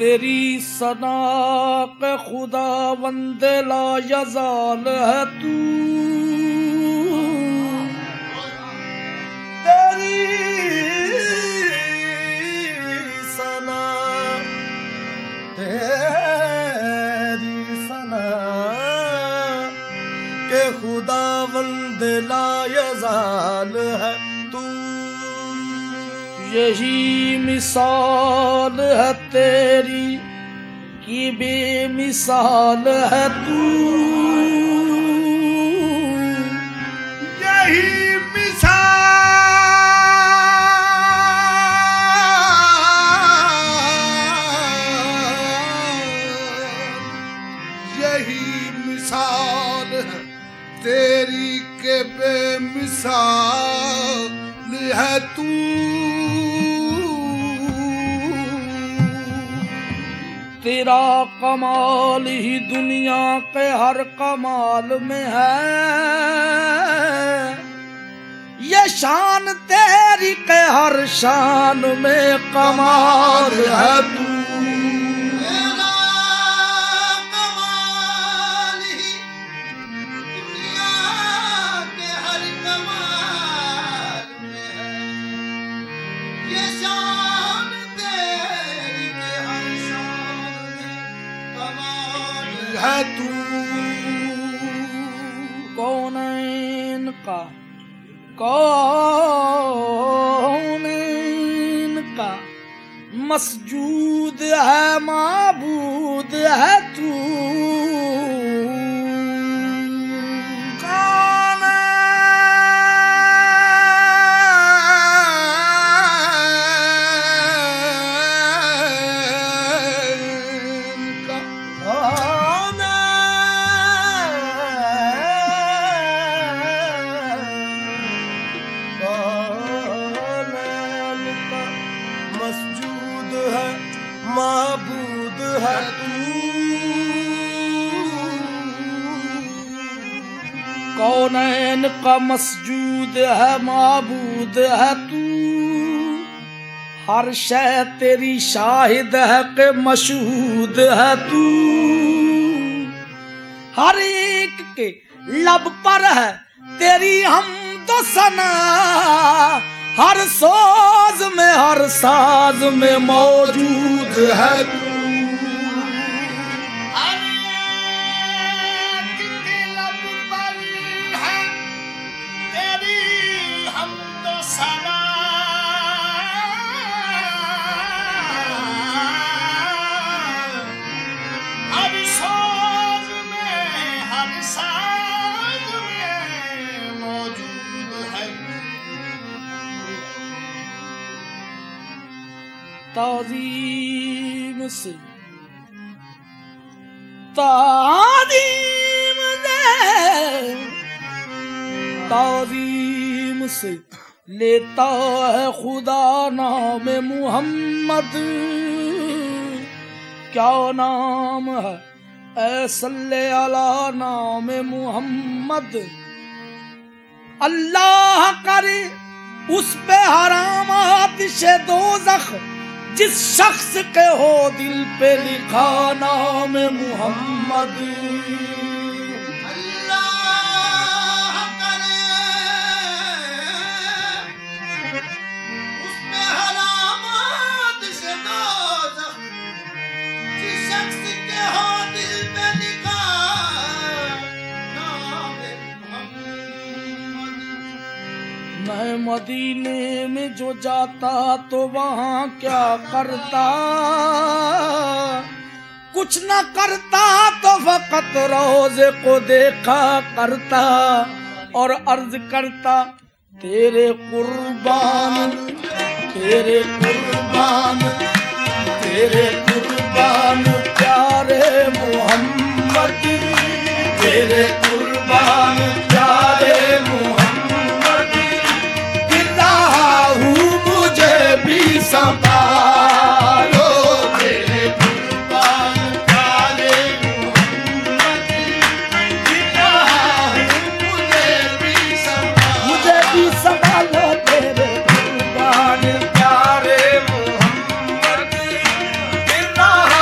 तेरी सना के खुदा वंदे ला यजाल है तू, तेरी सना के खुदा वंदे ला यजाल है तू। यही मिसाल है तेरी कि बेमिसाल है तू, यही मिसाल है तेरी के बेमिसाल है तू। तेरा कमाल ही दुनिया के हर कमाल में है, ये शान तेरी के हर शान में कमाल है तू। है तू कौनैन का मसजूद है माबूद है तू। मसजूद है माबूद है तू, कौनैन का मसजूद है माबूद है तू। हर शय तेरी शाहिद है कि मशहूद है तू, हर एक के लब पर है तेरी हमदो सना, हर सोज में हर साज में मौजूद है तू। लब पर है तेरी हमदो सना, हर सोज में हर साज में मौजूद है। ताज़ीम से ताज़ीम से लेता है खुदा नाम मुहम्मद। क्या नाम है ऐ सल्ले अला नाम मुहम्मद। अल्लाह करे उस पे हराम आतिश दोज़ख जिस शख्स के हो दिल पे लिखा नाम मुहम्मद। अल्लाह करे उस पे हराम आतिश दोज़ख जिस शख्स के हो दिल पे लिखा नाम मुहम्मद। मैं मदीने में जो जाता तो वहाँ क्या करता, कुछ न करता तो फकत रोज़े को देखा करता और अर्ज करता तेरे कुर्बान तेरे कुर्बान तेरे कुर्बान प्यारे मोहम्मद, तेरे कुर्बान प्यारे मोहम्मद। गिर रहा हूँ मुझे भी संभालो, तेरे कुर्बान प्यारे मोहम्मद। गिर रहा हूँ मुझे भी संभालो, तेरे कुर्बान प्यारे मोहम्मद। गिर रहा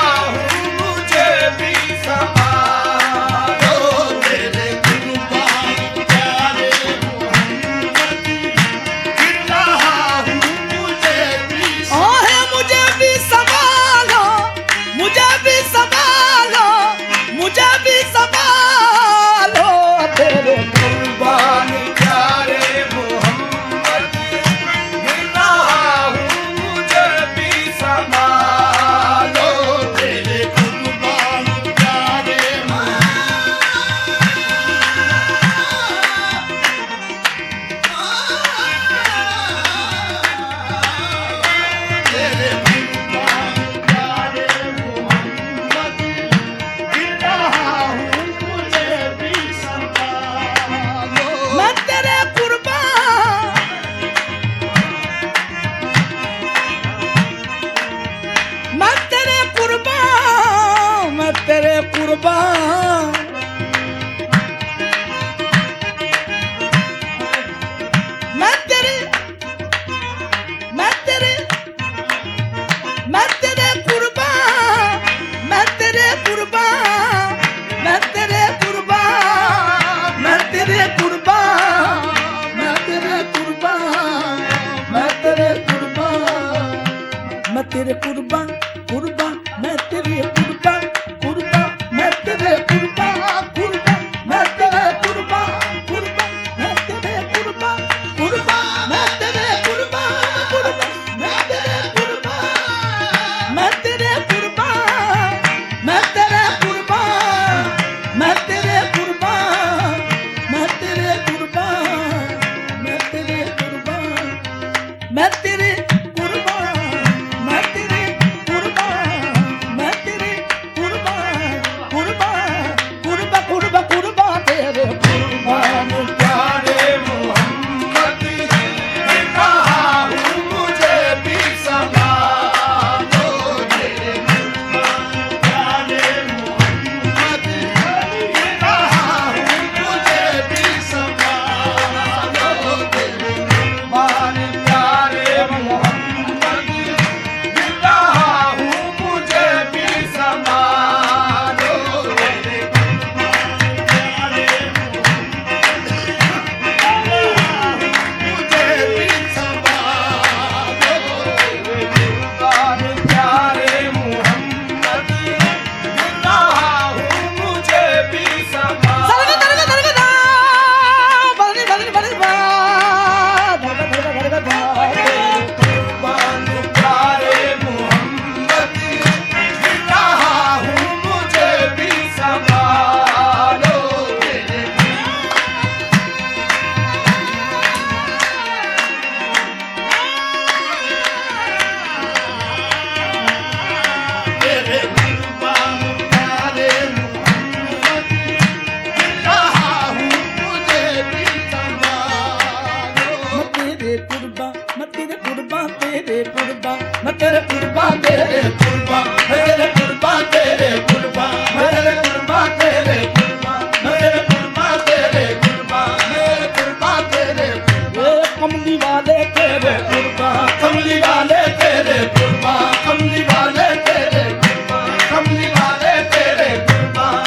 तेरे कुर्बान, तेरे कुर्बान, तेरे कुर्बान, मेरे कुर्बान, तेरे कुर्बान, मेरे कुर्बान, तेरे कुर्बान, मेरे कुर्बान, तेरे कुर्बान, कमली वाले तेरे कुर्बान, कमली वाले तेरे कुर्बान, कमली वाले तेरे कुर्बान, कमली वाले तेरे कुर्बान,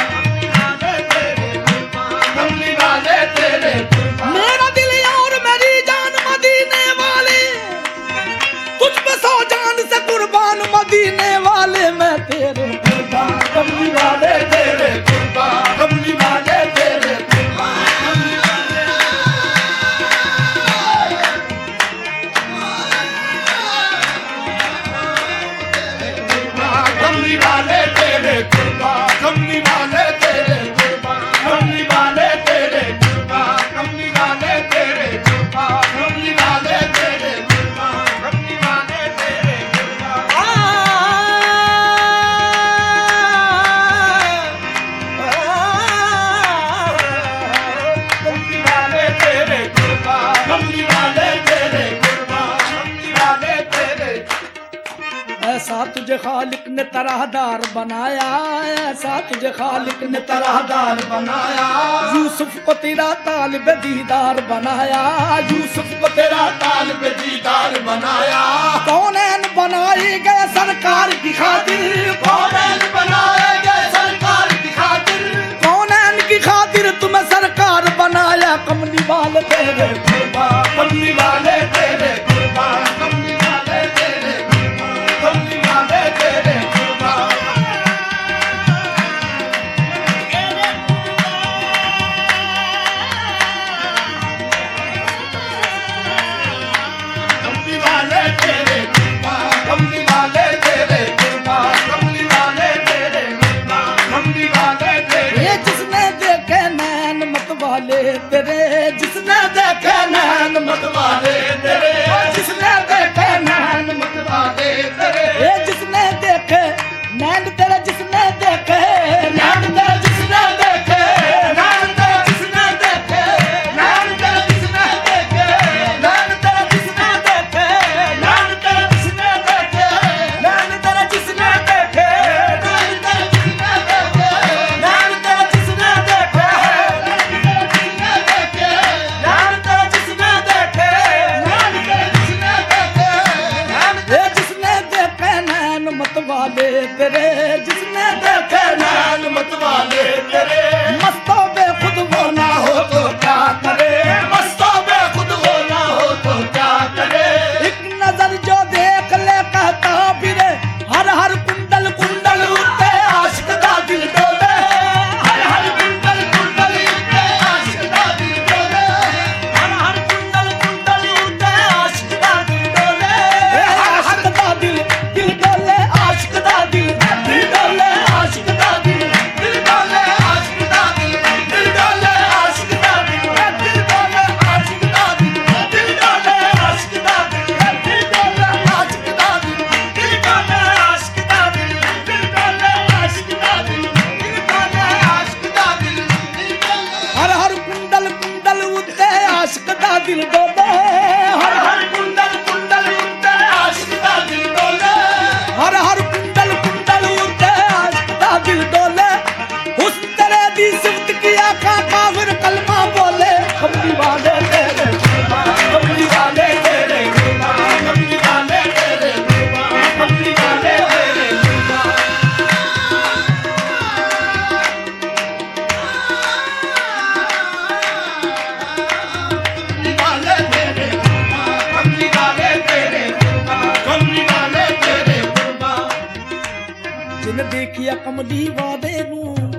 कमली वाले तेरे कुर्बान। मेरा दिल और मेरी जान मदीने वाले, तुझ पे 100 जान से कुर्बान मदीने वाले, मैं तेरे कुर्बान, कमली वाले तेरे कुर्बान, कमली वाले तेरे कुर्बान, कमली वाले तेरे कुर्बान, कमली वाले तेरे कुर्बान, कमली वाले तेरे कुर्बान, कमली वाले तेरे कुर्बान, कमली वाले तेरे कुर्बान, कमली वाले तेरे कुर्बान। कमली वाले तेरे कुर्बान, कमली वाले तेरे कुर्बान, कमली वाले तेरे। ऐसा तुझे खालिक ने तरहदार बनाया, ऐसा तुझे खालिक ने तरहदार बनाया, यूसुफ को तेरा तालिब दीदार बनाया, यूसुफ को तेरा तालिब दीदार बनाया। कौनैन बनाए गए सरकार की खातिर, कौनैन बनाए गए सरकार की खातिर, कौनैन की खातिर तुम्हें सरकार बनाया, कमली वाले तेरे कुर्बान, कमली वाले तेरे कुर्बान, कमली वाले तेरे कुर्बान, कमली वाले तेरे कुर्बान, कमली वाले तेरे कुर्बान, कमली वाले तेरे कुर्बान, कमली वाले तेरे कुर्बान, कमली वाले तेरे। जिसने देखे नैन मत वाले तेरे, जिसने देखे नैन मत वाले तेरे, जिसने देखे नैन मत वाले तेरे, जिसने देखे नैन तेरे, जिसने देखे नैन तेरे, जिसने देखे नैन तेरे, जिसने देखे नैन तेरे, जिसने देखे नैन तेरे, जिसने देखे नैन तेरे, जिसने देखे नैन तेरे, जिसने देखे नैन तेरे, जिसने देखे नैन तेरे, जिसने देखे नैन तेरे, जिसने देखे नैन तेरे, जिसने देखे नैन तेरे, जिसने देखे नैन मत वाले तेरे, जिसने देखे नैन मत वाले तेरे। मस्तों पे खुद वो ना हो तो क्या करे, मस्तों पे खुद वो ना हो तो क्या करे। एक नजर जो देख ले कहता फिरे, हर हर कुंडल कुंडल उठते आशिक दा दिल डोले, हर हर कुंडल कुंडल उठते आशिक दा दिल डोले, हर हर कुंडल कुंडल उठते आशिक दा दिल डोले, आशिक दा दिल दिल डोले, आशिक दा दिल दिल डोले, आशिक दा दिल दिल डोले, आशिक दा दिल दिल डोले, आशिक दा दिल दिल डोले, आशिक दा दिल दिल डोले, आशिक दा दिल दिल डोले, आशिक दा दिल दिल डोले, आशिक दा दिल दिल डोले, आशिक दा दिल दिल डोले, आशिक दा दिल दिल डोले। हर हर कुंडल कुंडल उठते आशिक दा दिल डोले, हर हर कुंडल कुंडल उठते आशिक दा दिल डोले, हर हर कुंडल कुंडल उठते आशिक दा दिल डोले। हुस्न तेरे दी सिफत किया का काफिर कलमा बोले, कमली वाले तेरे कुर्बान, कमली वाले तेरे कुर्बान, कमली वाले तेरे कुर्बान, कमली वाले तेरे कुर्बान, कमली वाले तेरे कुर्बान, कमली वाले तेरे कुर्बान, कमली वाले तेरे कुर्बान। जिन देखिया कमली वाले नू,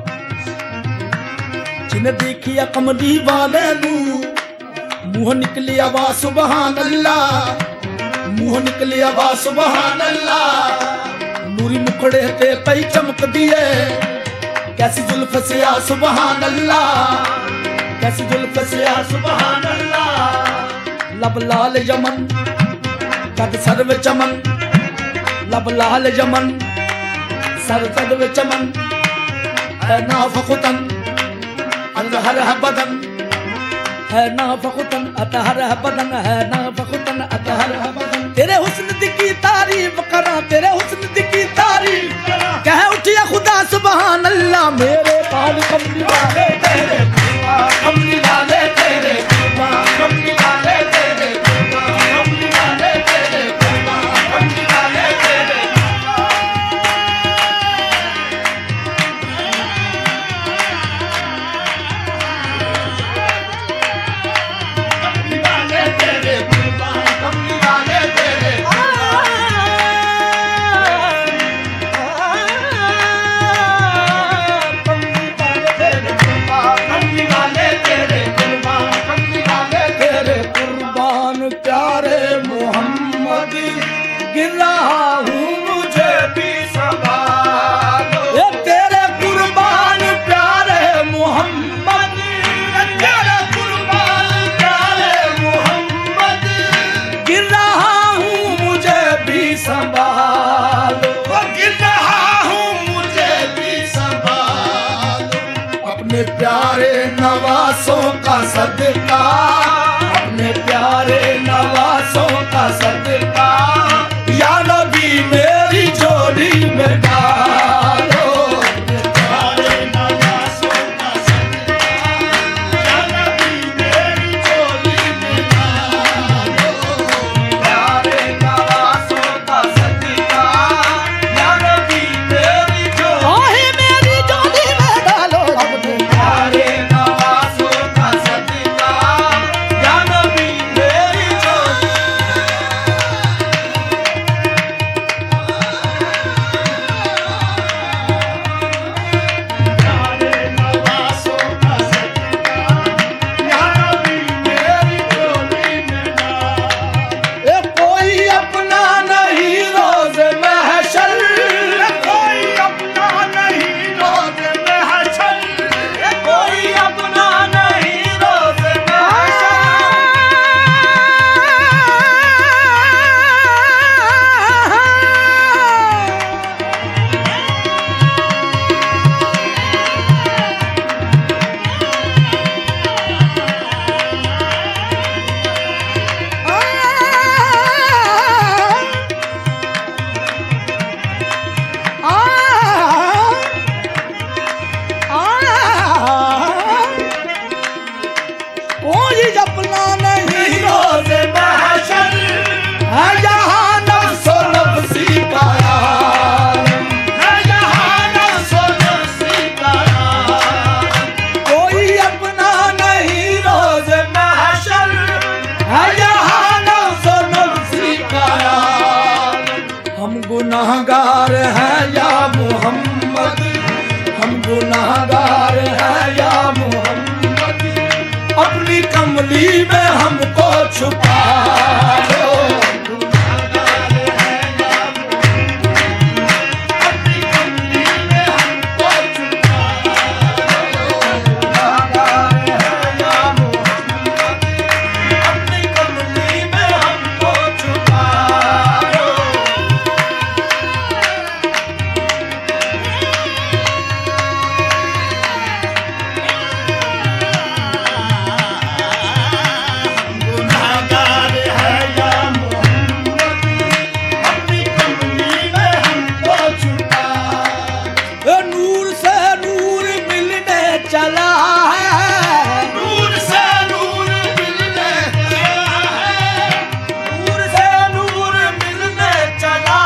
जिन देखिया कमली वाले नू, मुंह निकली आवाज सुबहान अल्लाह, मुंह निकली आवाज सुबहान अल्लाह। नूरी मुखड़े ते पई चमक दिए, कैसी जुल्फ से आ सुबहान अल्लाह, कैसी जुल्फ से आ सुबहान अल्लाह। लब लाल यमन कद सर्व चमन, लब लाल यमन सर सर्व चमन, है नाफखुतन अतहर है बदन, है नाफखुतन अतहर है बदन, है नाफखुतन अतहर है बदन। तेरे हुस्न दी की तारीफ करा, तेरे हुस्न दी की कह उठिया खुदा सुभान अल्लाह मेरे पाल कमली वाले तेरे कमली वाले तेरे कमली वाले तेरे कमली वाले तेरे कमली वाले तेरे कमली वाले तेरे कमली वाले तेरे प्यारे मोहम्मद गिर रहा हूँ मुझे भी संभालो तेरे कुर्बान प्यारे मोहम्मद तेरे कुर्बान प्यारे मोहम्मद गिर रहा हूँ मुझे भी संभालो गिर रहा हूँ मुझे भी संभालो अपने प्यारे नवासों का सदका अपने प्यारे नवासों का सदका या नबी मेरी झोली में डालो अपने प्यारे नवासों का सदका या नबी मेरी झोली में डालो प्यारे नवासों का सदका या नबी मेरी झोली में डालो अपने प्यारे नवासों का सदका या नबी मेरी झोली प्यारे नवासों का सदका या नबी मेरी झोली में डालो कोई अपना नहीं रोज़ महशर कोई अपना नहीं रोज़ महशर कोई अपना नहीं रोज़ कोई अपना नहीं रोज़ महशर है यहाँ नफ्सो नफ्सी का आलम है यहाँ नफ्सो नफ्सी का आलम कोई अपना नहीं रोज़ महशर है यहाँ नफ्सो नफ्सी का आलम हम गुनाहगार हैं या मोहम्मद हम गुनाहगार हैं या मोहम्मद अपनी कमली में हमको छुपा लो गुनाहगार है या मोहम्मद अपनी कमली में हमको छुपा लो गुनाहगार है या मोहम्मद अपनी कमली में हमको छुपा लो गुनाहगार है या मोहम्मद अपनी कमली में हमको छुपा नूर से नूर मिलने चला है नूर से नूर मिलने चला है नूर से नूर मिलने चला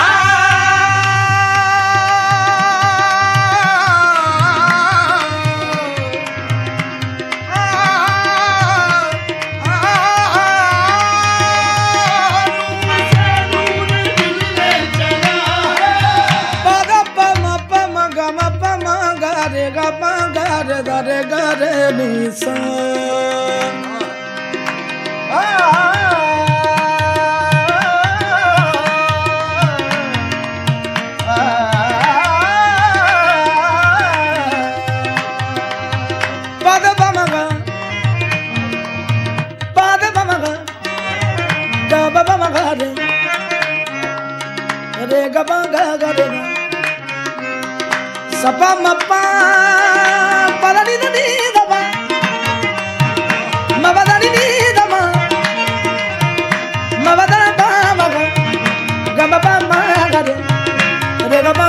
रे गरे निसा पद बमगा ग बमगा रे ग बमगा रे सपा मपा पदनी नी दबा मबदनी नी दबा मबदना बा मगा ग बा मा रे ग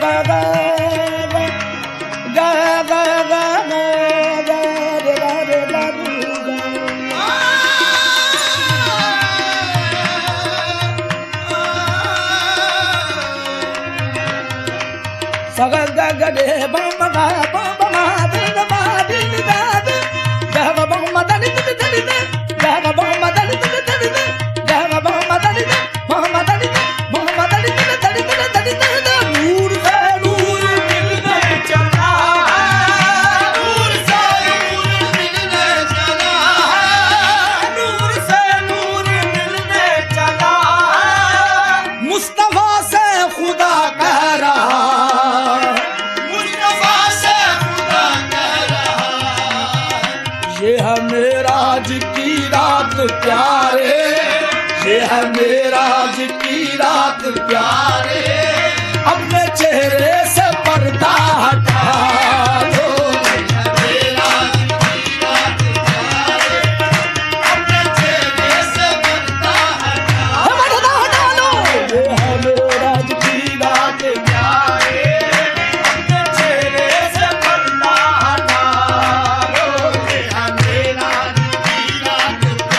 प्यारे, ये है मेराज की रात प्यारे, अपने चेहरे से पर्दा हटा दो। मेराज की रात प्यारे, अपने चेहरे से पर्दा हटा दो। ये है मेराज की रात प्यारे, अपने चेहरे से पर्दा हटा दो। ये है मेराज की रात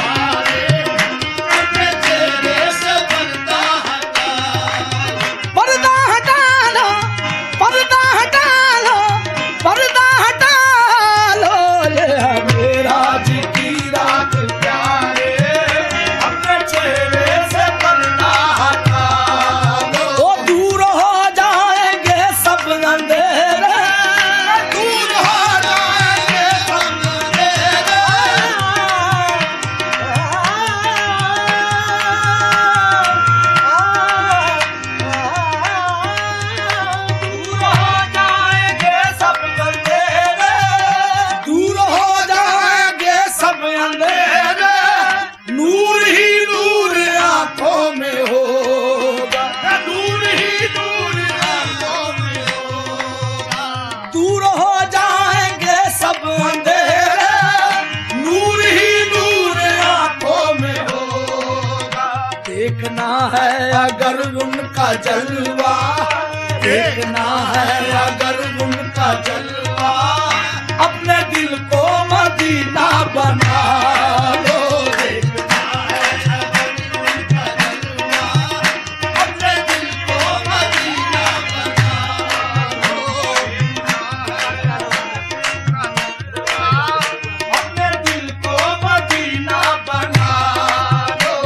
देखना है अगर उनका जलवा, देखना है अगर उनका जलवा, अपने दिल को मदीना बना लो। देखना है अगर उनका जलवा, अपने दिल को मदीना बना लो। अपने दिल को मदीना बना लो।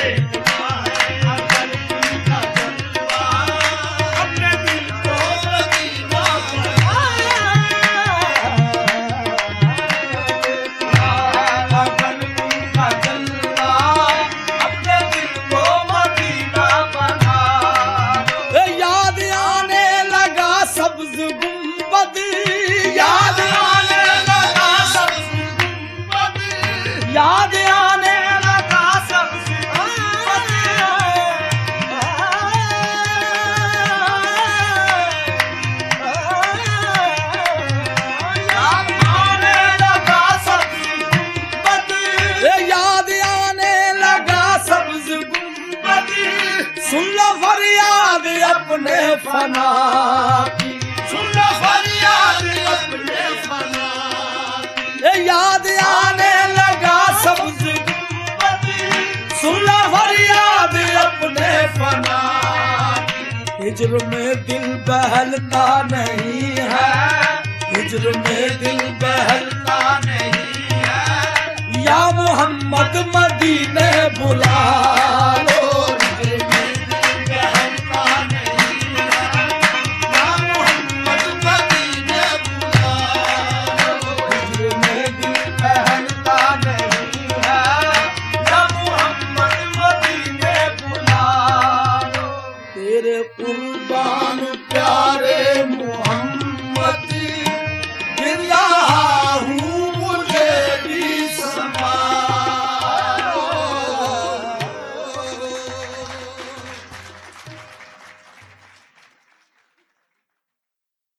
याद आने लगा सब्ज़ गुंबद, याद आने लगा सब्ज़ गुंबद, याद आने लगा सब्ज़ गुंबद। सुन लो फरियाद अपने फना की, सुन लो फरियाद अपने फना की। याद आने लगा सब्ज़ गुंबद, सुन लो फरियाद अपने फना की। हिज्र में दिल बहलता नहीं है, हिज्र में दिल बहलता नहीं है। या मोहम्मद मदीने बुला लो।